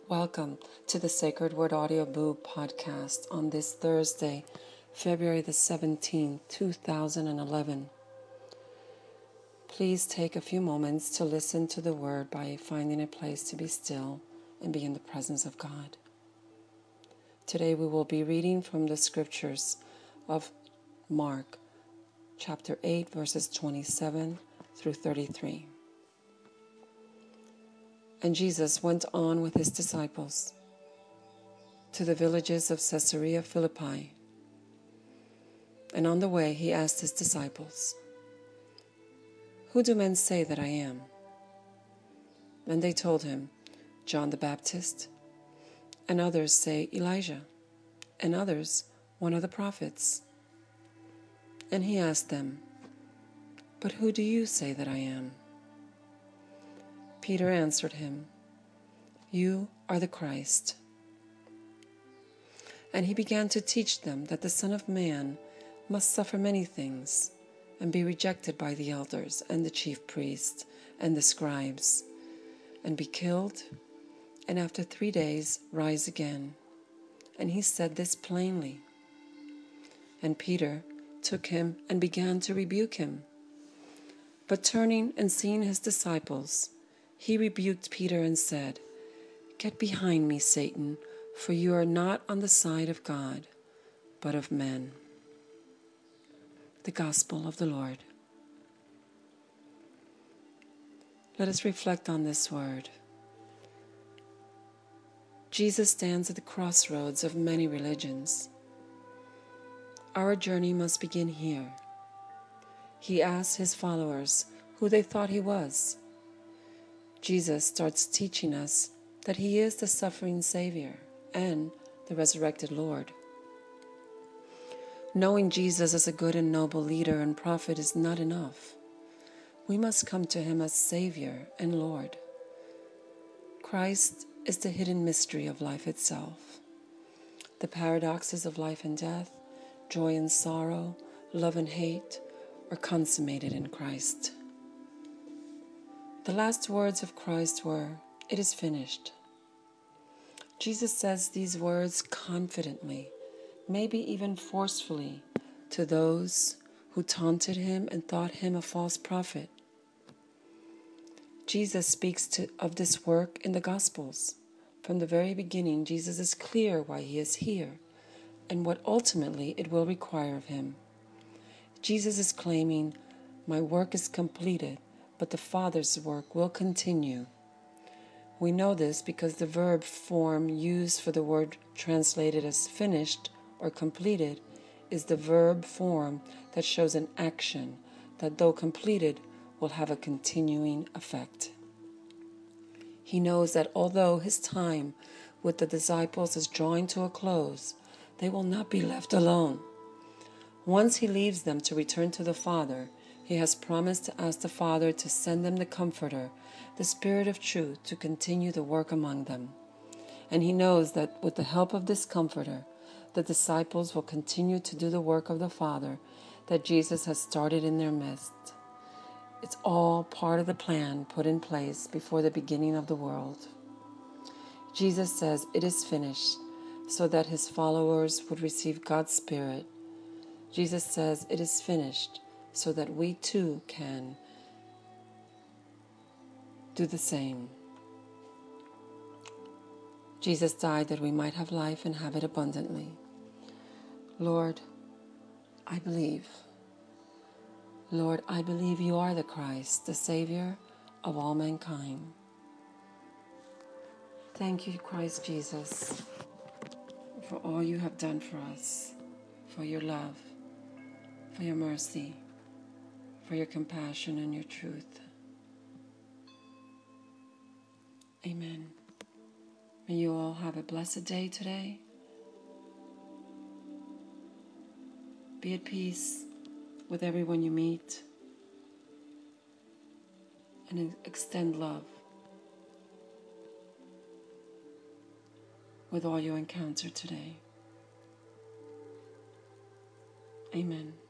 Welcome to the Sacred Word Audio Boo podcast on this Thursday, February the 17th, 2011. Please take a few moments to listen to the Word by finding a place to be still and be in the presence of God. Today we will be reading from the scriptures of Mark, chapter 8, verses 27 through 33. And Jesus went on with his disciples to the villages of Caesarea Philippi. And on the way he asked his disciples, "Who do men say that I am?" And they told him, "John the Baptist, and others say Elijah, and others one of the prophets." And he asked them, "But who do you say that I am?" Peter answered him, "You are the Christ." And he began to teach them that the Son of Man must suffer many things, and be rejected by the elders and the chief priests and the scribes, and be killed, and after 3 days rise again. And he said this plainly. And Peter took him and began to rebuke him. But turning and seeing his disciples, he rebuked Peter and said, "Get behind me, Satan, for you are not on the side of God, but of men." The Gospel of the Lord. Let us reflect on this word. Jesus stands at the crossroads of many religions. Our journey must begin here. He asks his followers who they thought he was. Jesus starts teaching us that he is the suffering Savior and the resurrected Lord. Knowing Jesus as a good and noble leader and prophet is not enough. We must come to him as Savior and Lord. Christ is the hidden mystery of life itself. The paradoxes of life and death, joy and sorrow, love and hate are consummated in Christ. The last words of Christ were, "It is finished." Jesus says these words confidently, maybe even forcefully, to those who taunted him and thought him a false prophet. Jesus speaks of this work in the Gospels. From the very beginning, Jesus is clear why he is here and what ultimately it will require of him. Jesus is claiming, "My work is completed, but the Father's work will continue." We know this because the verb form used for the word translated as finished or completed is the verb form that shows an action that, though completed, will have a continuing effect. He knows that although his time with the disciples is drawing to a close, they will not be left alone. Once he leaves them to return to the Father, he has promised to ask the Father to send them the Comforter, the Spirit of truth, to continue the work among them. And he knows that with the help of this Comforter, the disciples will continue to do the work of the Father that Jesus has started in their midst. It's all part of the plan put in place before the beginning of the world. Jesus says it is finished so that his followers would receive God's Spirit. Jesus says it is finished so that we too can do the same. Jesus died that we might have life and have it abundantly. Lord, I believe. Lord, I believe you are the Christ, the Savior of all mankind. Thank you, Christ Jesus, for all you have done for us, for your love, for your mercy, for your compassion and your truth. Amen. May you all have a blessed day today. Be at peace with everyone you meet, and extend love with all you encounter today. Amen.